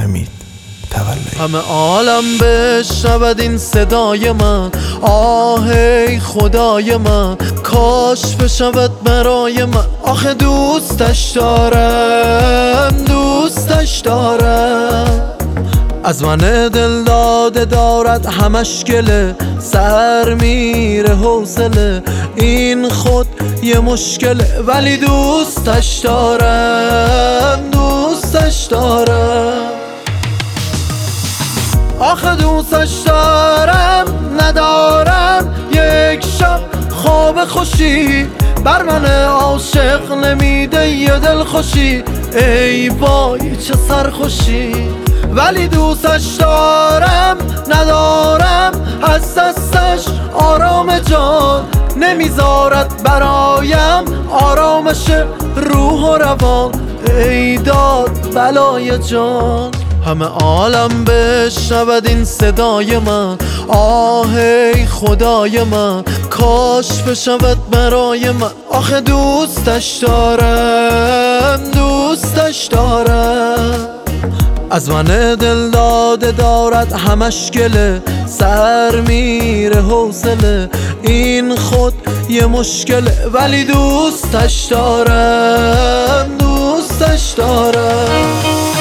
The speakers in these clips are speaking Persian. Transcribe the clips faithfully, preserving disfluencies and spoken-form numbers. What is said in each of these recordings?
حمید تولایی. همه عالم بشنود این صدای من، آه ای خدای من، کاش بشود برای من. آخه دوستش دارم، دوستش دارم. از من دل داده دارد همش گله، سر میره حوصله، این خود یه مشکله، ولی دوستش دارم، دوستش دارم. آخه دوستش دارم، ندارم یک شب خواب خوشی، بر من عاشق نمیده یه دل خوشی، ای وای چه سرخوشی. ولی دوستش دارم، ندارم از دستش آرام جان، نمیذارد برایم آرامش روح و روان، ای داد بلای جان. همه عالم بشنود این صدای من، آه ای خدای من، کاش بشود برای من. آخه دوستش دارم، دوستش دارم. از من دل داده دارد همش گله، سر میره حوصله، این خود یه مشکله، ولی دوستش دارم، دوستش دارم.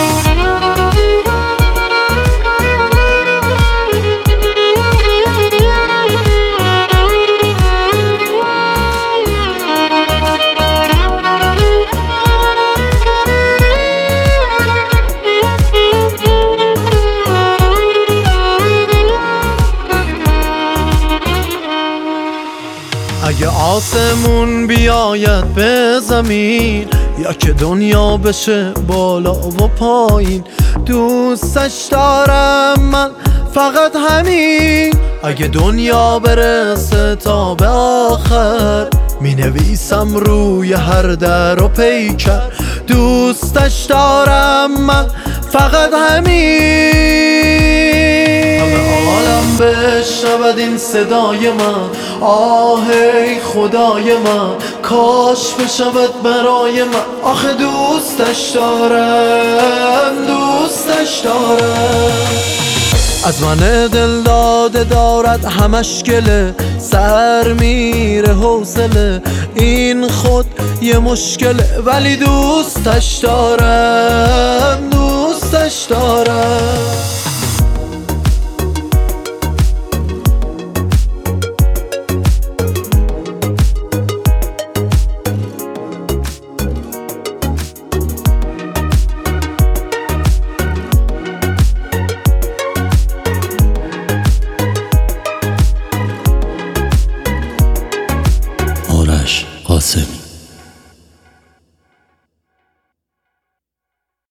اگه آسمون بیاید به زمین، یا که دنیا بشه بالا و پایین، دوستش دارم من فقط همین. اگه دنیا برسه تا به آخر، می نویسم روی هر در و پیکر، دوستش دارم من فقط همین. همه عالم بشنود این صدای من، آه ای خدای من، کاش بشود برای من. آخه دوستش دارم، دوستش دارم. از من دل داده دارد همش گله، سر میره حوصله، این خود یه مشکله، ولی دوستش دارم، دوستش دارم. آرش قاسمی.